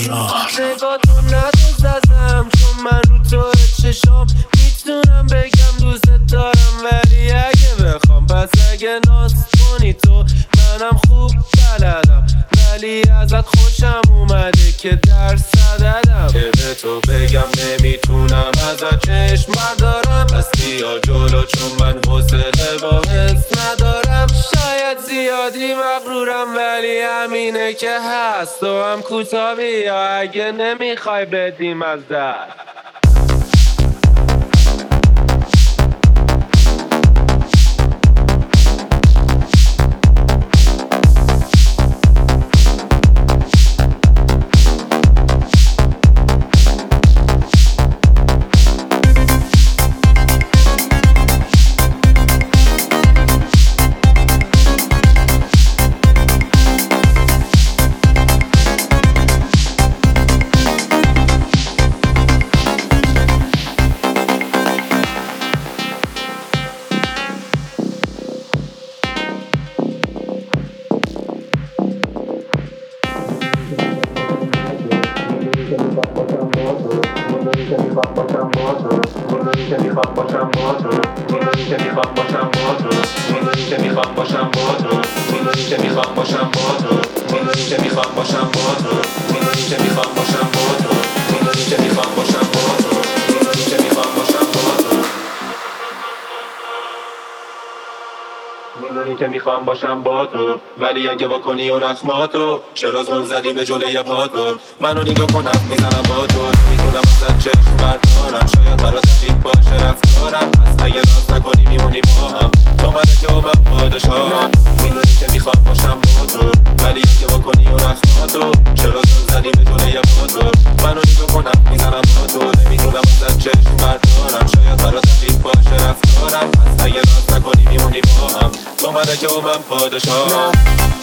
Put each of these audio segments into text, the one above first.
با تو ندازم چون من رو تو چشام میتونم بگم دوست دارم، ولی اگه بخوام پس اگه ناز کنی تو منم خوب بلدم، ولی ازت خوشم اومده که درصد عدم که به تو بگم نمیتونم ازت چشم بردارم، پس بیا جلو چون من حوصله با حس ندارم. شاید زیادی مغرورم ولی همینه که هست، تو هم کوتاه بیا اگه نمیخوای بدیم از دست. میدونی که میخوام باشم با تو، ولی اگه واکنی و رخماتو چرا زل زدی به جلوی پاتون، منو نگاه کنم میزنم با تو، میتونم ازت چشم بردارم، شاید برات عجیب باشه رفتارم، پس اگه راست نکنی میمونی با هم، تو ملکه و من پادشاهم. میدونی که میخوام باشم با تو، ولی اگه واکنی و رخماتو چرا زل زدی به جلوی پاتون، منو نگاه کنم میزنم با تو، نمیتونم ازت چشم بردارم، شاید برات عجیب باشه رفتارم، پس اگه راست نکنی میمونی با هم، تو ملکه و من پادشاهم.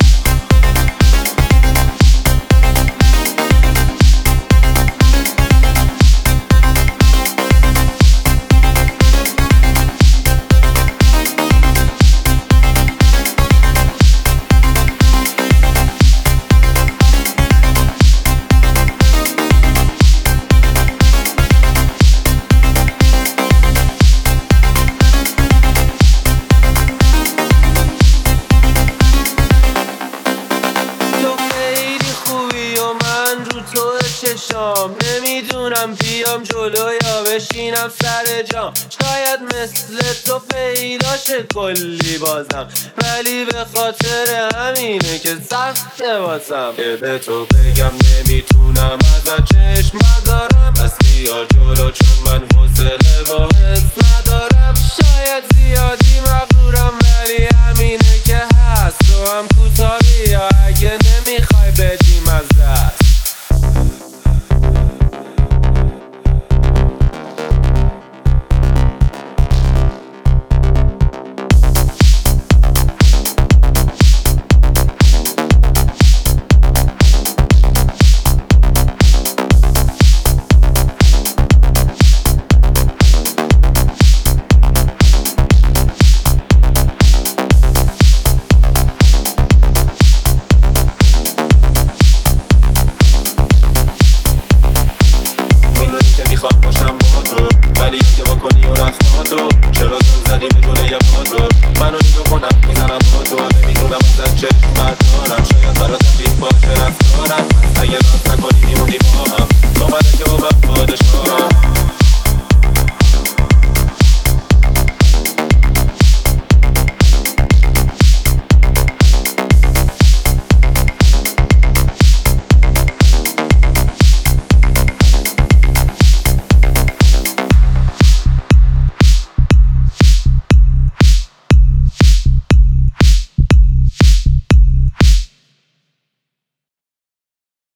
نمیدونم بیام جلو یا بشینم سر جام، شاید مثل تو پیداشه کلی بازم، ولی به خاطر همینه که سخته واسم که به تو بگم نمیتونم ازت چشم بردارم، پس بیا جلو چون من حوصله با حس ندارم. شاید زیادی مغرورم ولی همینه که هست، تو هم کوتاه بیا اگه نمیخوای بدیم از دست. میخوام باشم با تو، ولی اگه واکنی و رفتاتو چرا زل زدی به جلوی پاتون، منو نگاه کنم میزنم با تو، نمیتونم ازت چشم بردارم، شاید برات